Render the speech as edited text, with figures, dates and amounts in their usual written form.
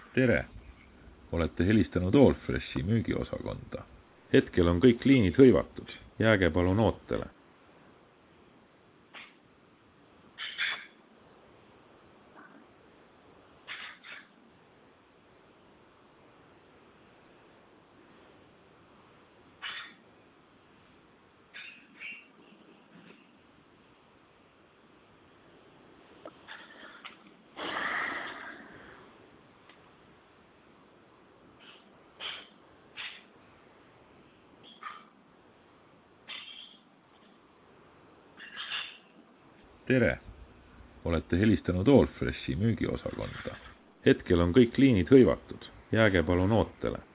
Tere! Olete helistanud Allfreshi müügiosakonda. Hetkel on kõik liinid hõivatud. Jääge palun ootele. Tere! Olete helistanud Allfreshi müügiosakonda. Hetkel on kõik liinid hõivatud. Jääge palun ootele.